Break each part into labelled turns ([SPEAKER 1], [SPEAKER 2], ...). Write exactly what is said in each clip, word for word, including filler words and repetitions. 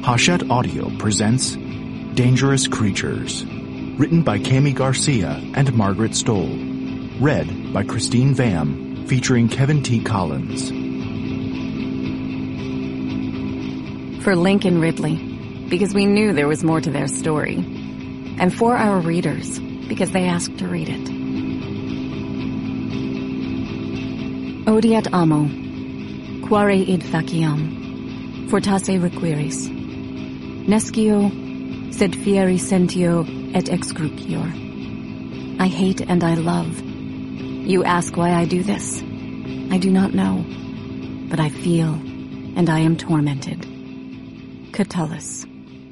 [SPEAKER 1] Hachette Audio presents Dangerous Creatures, written by Cami Garcia and Margaret Stoll, read by Christine Vam, featuring Kevin T. Collins.
[SPEAKER 2] For Lincoln Ridley, because we knew there was more to their story, and for our readers, because they asked to read it. Odiat amo, quare id faciam, fortasse requiris. Nescio, sed fieri sentio et excrucior. I hate and I love. You ask why I do this. I do not know, but I feel, and I am tormented. Catullus.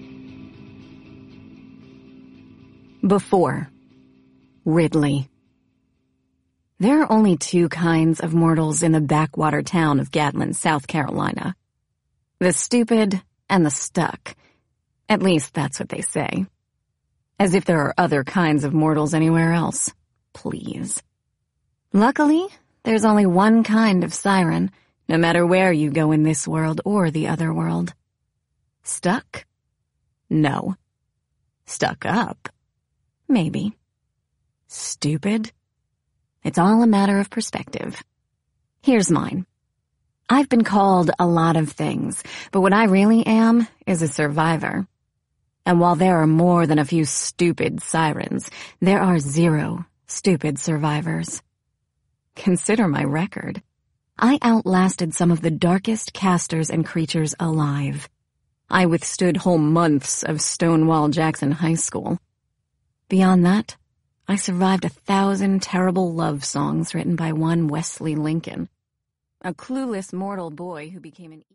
[SPEAKER 2] Before. Ridley. There are only two kinds of mortals in the backwater town of Gatlin, South Carolina. The stupid and the stuck. At least that's what they say. As if there are other kinds of mortals anywhere else. Please. Luckily, there's only one kind of siren, no matter where you go in this world or the other world. Stuck? No. Stuck up? Maybe. Stupid? It's all a matter of perspective. Here's mine. I've been called a lot of things, but what I really am is a survivor. And while there are more than a few stupid sirens, there are zero stupid survivors. Consider my record. I outlasted some of the darkest casters and creatures alive. I withstood whole months of Stonewall Jackson High School. Beyond that, I survived a thousand terrible love songs written by one Wesley Lincoln, a clueless mortal boy who became an